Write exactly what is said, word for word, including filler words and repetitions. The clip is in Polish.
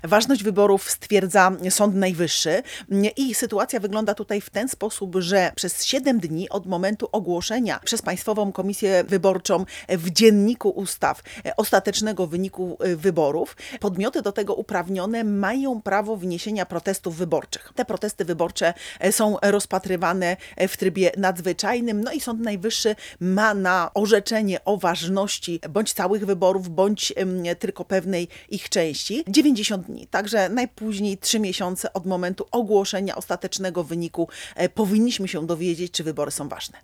Ważność wyborów stwierdza Sąd Najwyższy i sytuacja wygląda tutaj w ten sposób, że przez siedem dni od momentu ogłoszenia przez Państwową Komisję Wyborczą w Dzienniku Ustaw ostatecznego wyniku wyborów podmioty do tego uprawnione mają prawo wniesienia protestów wyborczych. Te protesty wyborcze są rozpatrywane w trybie nadzwyczajnym, no i Sąd Najwyższy ma na orzeczenie o ważności bądź całych wyborów, bądź tylko pewnej ich części dziewięćdziesiąt dni. Także najpóźniej trzy miesiące od momentu ogłoszenia ostatecznego wyniku powinniśmy się dowiedzieć, czy wybory są ważne.